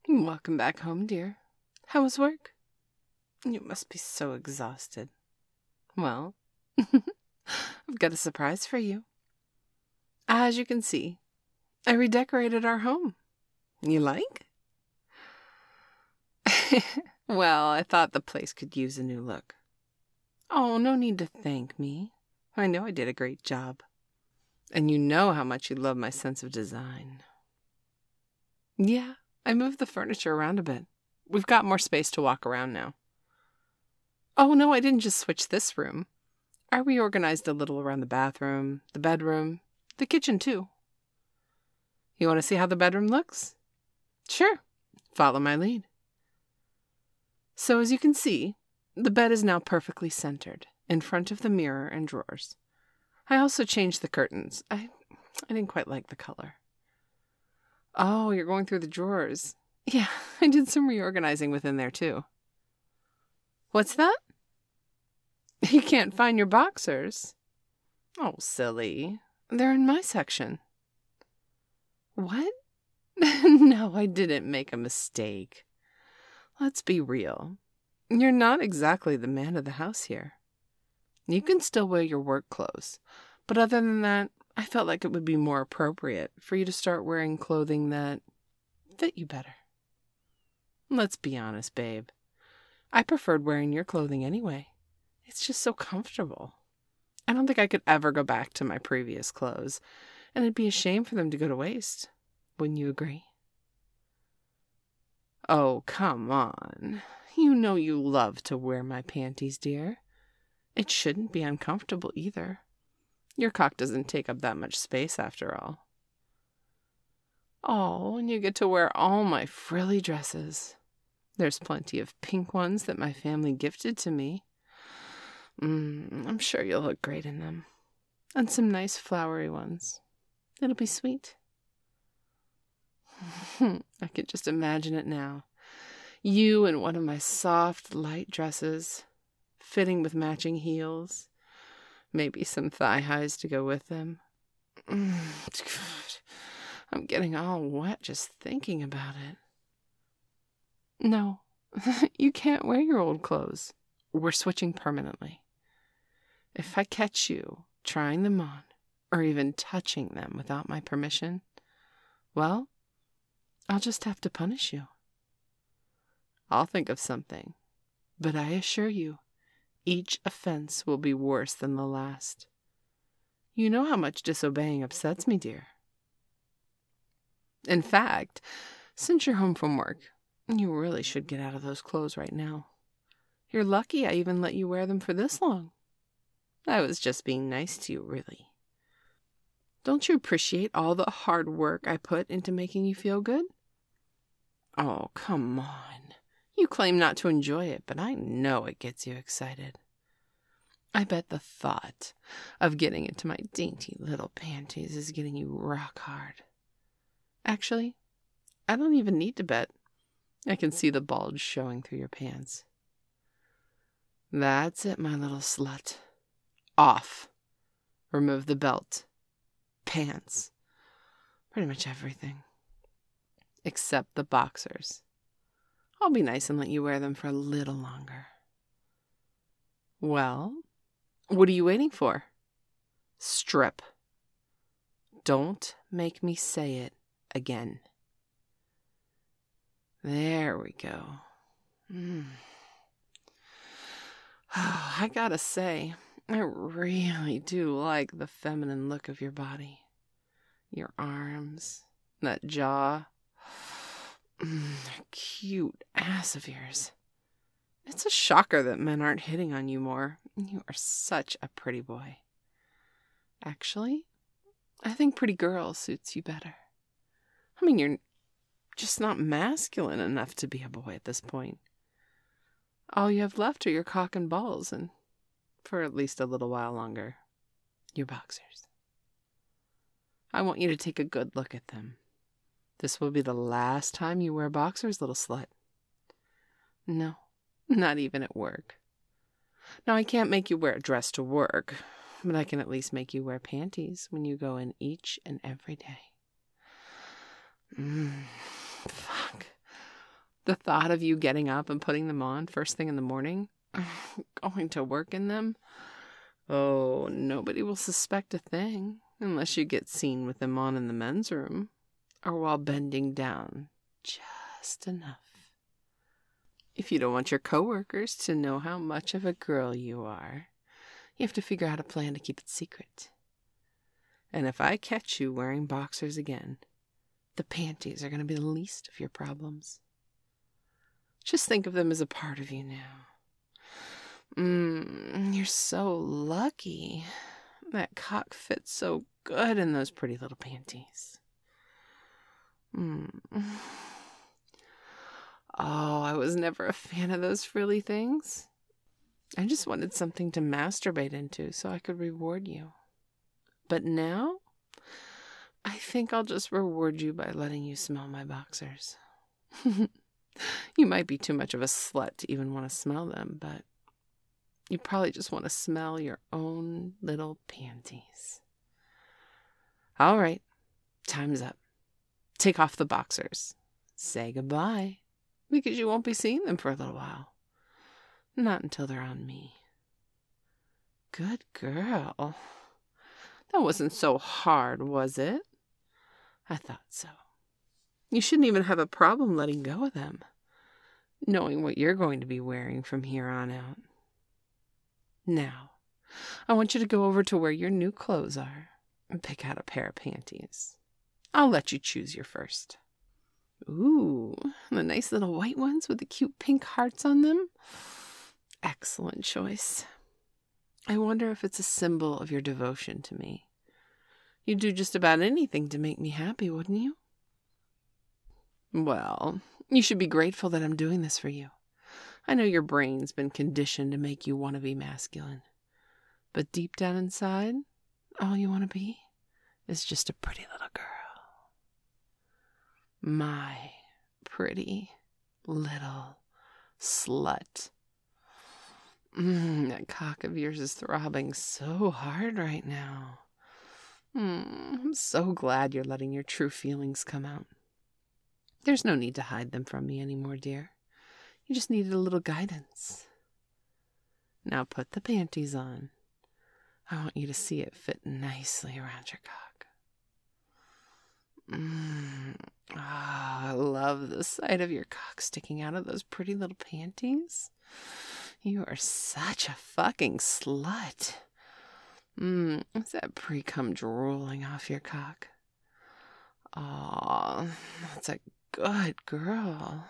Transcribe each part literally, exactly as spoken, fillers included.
Welcome back home, dear. How was work? You must be so exhausted. Well, I've got a surprise for you. As you can see, I redecorated our home. You like? Well, I thought the place could use a new look. Oh, no need to thank me. I know I did a great job. And you know how much you love my sense of design. Yeah, I moved the furniture around a bit. We've got more space to walk around now. Oh, no, I didn't just switch this room. I reorganized a little around the bathroom, the bedroom, the kitchen, too. You want to see how the bedroom looks? Sure. Follow my lead. So as you can see, the bed is now perfectly centered in front of the mirror and drawers. I also changed the curtains. I, I didn't quite like the color. Oh, you're going through the drawers. Yeah, I did some reorganizing within there, too. What's that? You can't find your boxers? Oh, silly. They're in my section. What? No, I didn't make a mistake. Let's be real. You're not exactly the man of the house here. You can still wear your work clothes, but other than that, I felt like it would be more appropriate for you to start wearing clothing that fit you better. Let's be honest, babe. I preferred wearing your clothing anyway. It's just so comfortable. I don't think I could ever go back to my previous clothes, and it'd be a shame for them to go to waste. Wouldn't you agree? Oh, come on. You know you love to wear my panties, dear. It shouldn't be uncomfortable either. Your cock doesn't take up that much space after all. Oh, and you get to wear all my frilly dresses. There's plenty of pink ones that my family gifted to me. Mm, I'm sure you'll look great in them. And some nice flowery ones. It'll be sweet. I could just imagine it now. You in one of my soft, light dresses, fitting with matching heels. Maybe some thigh highs to go with them. Mm, I'm getting all wet just thinking about it. No, you can't wear your old clothes. We're switching permanently. If I catch you trying them on, or even touching them without my permission, well, I'll just have to punish you. I'll think of something, but I assure you, each offense will be worse than the last. You know how much disobeying upsets me, dear. In fact, since you're home from work, you really should get out of those clothes right now. You're lucky I even let you wear them for this long. I was just being nice to you, really. Don't you appreciate all the hard work I put into making you feel good? Oh, come on. You claim not to enjoy it, but I know it gets you excited. I bet the thought of getting into my dainty little panties is getting you rock hard. Actually, I don't even need to bet. I can see the bulge showing through your pants. That's it, my little slut. Off. Remove the belt. Pants. Pretty much everything. Except the boxers. I'll be nice and let you wear them for a little longer. Well, what are you waiting for? Strip. Don't make me say it again. There we go. Mm. Oh, I gotta say, I really do like the feminine look of your body. Your arms, that jaw, mm, that cute ass of yours. It's a shocker that men aren't hitting on you more. You are such a pretty boy. Actually, I think pretty girl suits you better. I mean, you're just not masculine enough to be a boy at this point. All you have left are your cock and balls, and for at least a little while longer, your boxers. I want you to take a good look at them. This will be the last time you wear boxers, little slut. No, not even at work. Now, I can't make you wear a dress to work, but I can at least make you wear panties when you go in each and every day. Mm, fuck. The thought of you getting up and putting them on first thing in the morning, going to work in them, oh, nobody will suspect a thing unless you get seen with them on in the men's room or while bending down just enough. If you don't want your coworkers to know how much of a girl you are, you have to figure out a plan to keep it secret. And if I catch you wearing boxers again, the panties are going to be the least of your problems. Just think of them as a part of you now. Mmm, you're so lucky. That cock fits so good in those pretty little panties. Mmm. Oh, I was never a fan of those frilly things. I just wanted something to masturbate into so I could reward you. But now, I think I'll just reward you by letting you smell my boxers. You might be too much of a slut to even want to smell them, but you probably just want to smell your own little panties. All right, time's up. Take off the boxers. Say goodbye, because you won't be seeing them for a little while. Not until they're on me. Good girl. That wasn't so hard, was it? I thought so. You shouldn't even have a problem letting go of them, knowing what you're going to be wearing from here on out. Now, I want you to go over to where your new clothes are and pick out a pair of panties. I'll let you choose your first. Ooh, the nice little white ones with the cute pink hearts on them? Excellent choice. I wonder if it's a symbol of your devotion to me. You'd do just about anything to make me happy, wouldn't you? Well, you should be grateful that I'm doing this for you. I know your brain's been conditioned to make you want to be masculine. But deep down inside, all you want to be is just a pretty little girl. My pretty little slut. Mm, that cock of yours is throbbing so hard right now. Mm, I'm so glad you're letting your true feelings come out. There's no need to hide them from me anymore, dear. You just needed a little guidance. Now put the panties on. I want you to see it fit nicely around your cock. Mm. Oh, I love the sight of your cock sticking out of those pretty little panties. You are such a fucking slut. Mmm, is that pre-cum drooling off your cock? Aw, that's a good girl.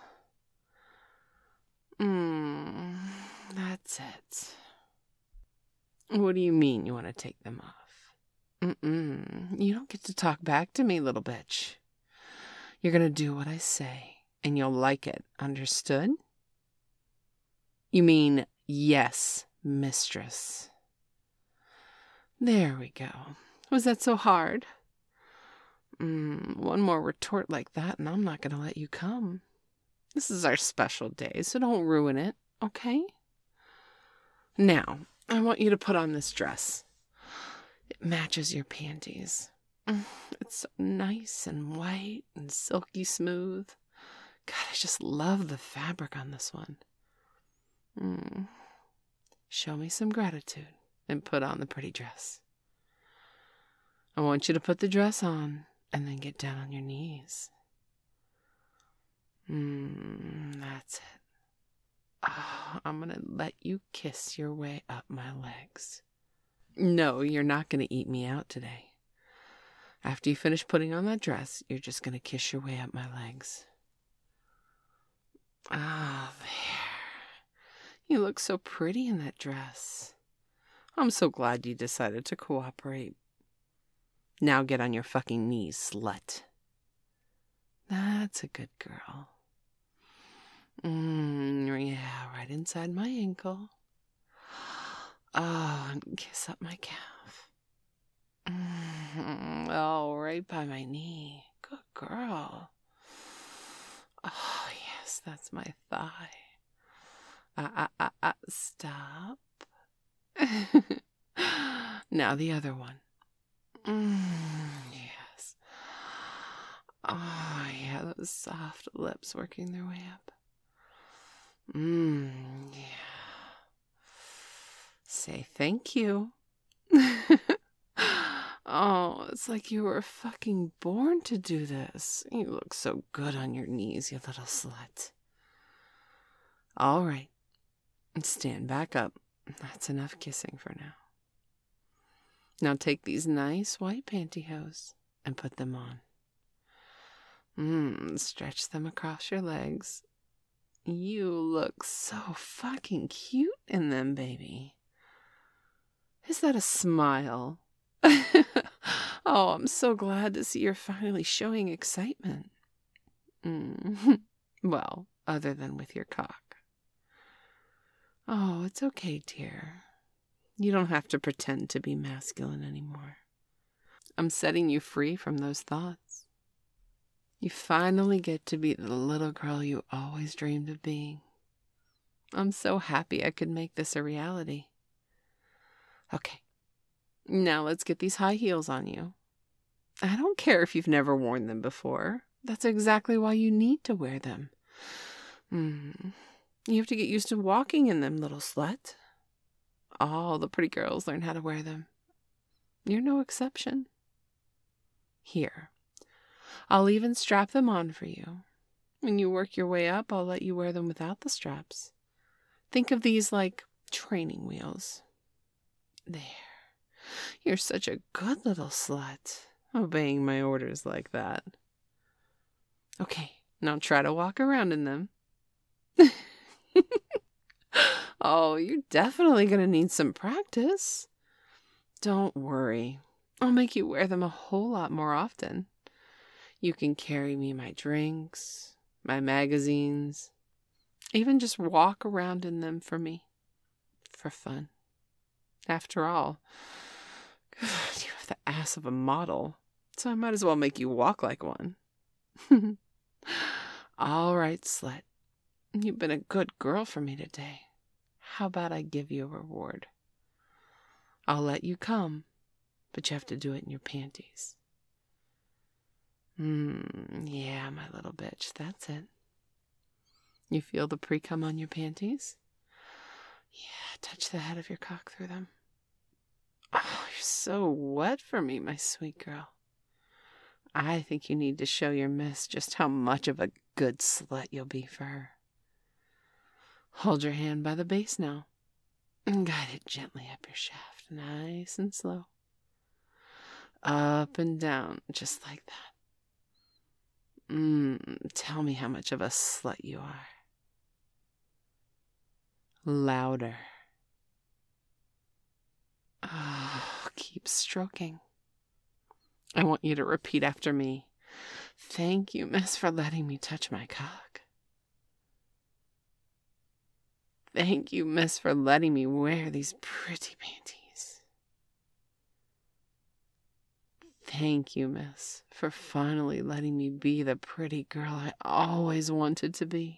Mmm, that's it. What do you mean you want to take them off? Mm-mm, you don't get to talk back to me, little bitch. You're gonna do what I say, and you'll like it, understood? You mean, yes, mistress. There we go. Was that so hard? Mm, one more retort like that, and I'm not gonna let you come. This is our special day, so don't ruin it, okay? Now, I want you to put on this dress. It matches your panties. It's so nice and white and silky smooth. God, I just love the fabric on this one. Mm. Show me some gratitude and put on the pretty dress. I want you to put the dress on and then get down on your knees. Mm, that's it. Oh, I'm going to let you kiss your way up my legs. No, you're not going to eat me out today. After you finish putting on that dress, you're just going to kiss your way up my legs. Ah, there. You look so pretty in that dress. I'm so glad you decided to cooperate. Now get on your fucking knees, slut. That's a good girl. Mmm, yeah, right inside my ankle. Oh, and kiss up my calf. Mm, oh, right by my knee. Good girl. Oh, yes, that's my thigh. Ah, ah, ah, ah, stop. Now the other one. Mm, yes. Oh, yeah, those soft lips working their way up. Mmm, yeah. Say thank you. Oh, it's like you were fucking born to do this. You look so good on your knees, you little slut. All right. Stand back up. That's enough kissing for now. Now take these nice white pantyhose and put them on. Mmm, stretch them across your legs. You look so fucking cute in them, baby. Is that a smile? Oh, I'm so glad to see you're finally showing excitement. Mm. Well, other than with your cock. Oh, it's okay, dear. You don't have to pretend to be masculine anymore. I'm setting you free from those thoughts. You finally get to be the little girl you always dreamed of being. I'm so happy I could make this a reality. Okay, now let's get these high heels on you. I don't care if you've never worn them before. That's exactly why you need to wear them. Mm. You have to get used to walking in them, little slut. All the pretty girls learn how to wear them. You're no exception. Here, I'll even strap them on for you. When you work your way up, I'll let you wear them without the straps. Think of these like training wheels. There. You're such a good little slut, obeying my orders like that. Okay, now try to walk around in them. Oh, you're definitely going to need some practice. Don't worry. I'll make you wear them a whole lot more often. You can carry me my drinks, my magazines, even just walk around in them for me, for fun. After all, you have the ass of a model, so I might as well make you walk like one. All right, slut. You've been a good girl for me today. How about I give you a reward? I'll let you come, but you have to do it in your panties. Hmm, yeah, my little bitch, that's it. You feel the pre-cum on your panties? Yeah, touch the head of your cock through them. Oh, you're so wet for me, my sweet girl. I think you need to show your miss just how much of a good slut you'll be for her. Hold your hand by the base now, and guide it gently up your shaft, nice and slow. Up and down, just like that. Mmm, tell me how much of a slut you are. Louder. Oh, keep stroking. I want you to repeat after me. Thank you, miss, for letting me touch my cock. Thank you, miss, for letting me wear these pretty panties. Thank you, miss, for finally letting me be the pretty girl I always wanted to be.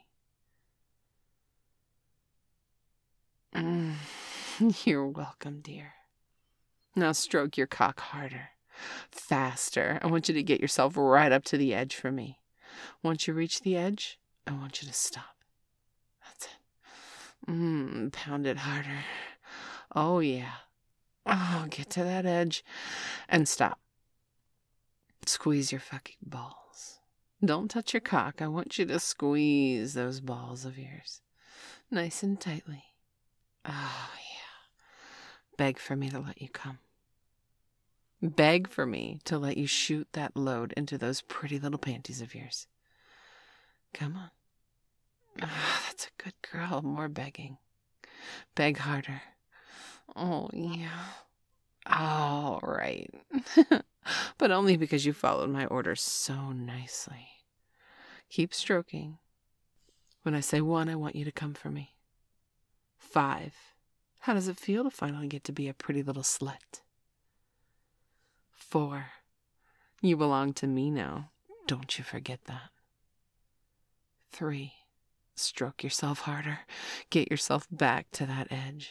Mm, you're welcome, dear. Now stroke your cock harder, faster. I want you to get yourself right up to the edge for me. Once you reach the edge, I want you to stop. That's it. Mmm, pound it harder. Oh, yeah. Oh, get to that edge and stop. Squeeze your fucking balls. Don't touch your cock. I want you to squeeze those balls of yours. Nice and tightly. Oh, yeah. Beg for me to let you come. Beg for me to let you shoot that load into those pretty little panties of yours. Come on. Oh, that's a good girl. More begging. Beg harder. Oh, yeah. All right. But only because you followed my orders so nicely. Keep stroking. When I say one, I want you to come for me. Five. How does it feel to finally get to be a pretty little slut? Four. You belong to me now. Don't you forget that. Three. Stroke yourself harder. Get yourself back to that edge.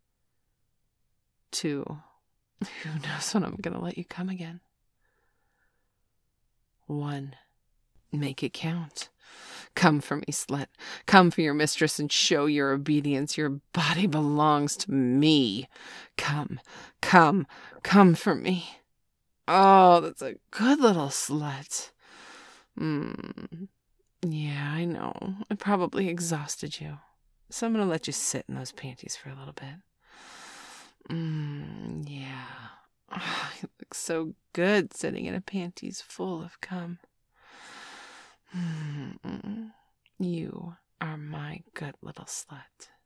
Two. Who knows when I'm going to let you come again? One. Make it count. Come for me, slut. Come for your mistress and show your obedience. Your body belongs to me. Come, come, come for me. Oh, that's a good little slut. Hmm. Yeah, I know. I probably exhausted you. So I'm going to let you sit in those panties for a little bit. Mmm, yeah. Oh, you look so good sitting in a panties full of cum. Mm-mm. You are my good little slut.